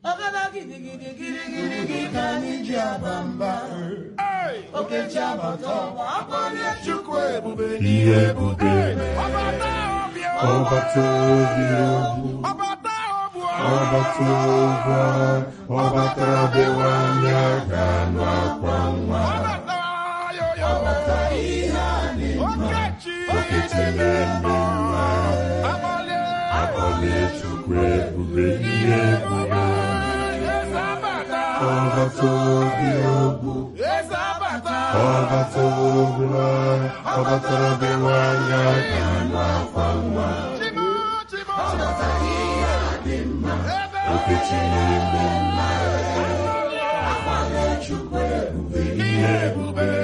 Ogada gidi gidi gidi gidi gidi kani jabamba. Oke jabato akoni chukwu ebube ihe ebube. Ọbatara bewanya ganwa kwanwa. Ọbata ihe anyị mma, oketile mmemme. Abọle chukwu ebube ihe ebube. Ọbata obi ogbu. Ọbata ogbu ọbatara bewanya ganwa kwanwa. Ọbata ihe anyị mma, oketile mmemme. Abọle chukwu ebube ihe ebube.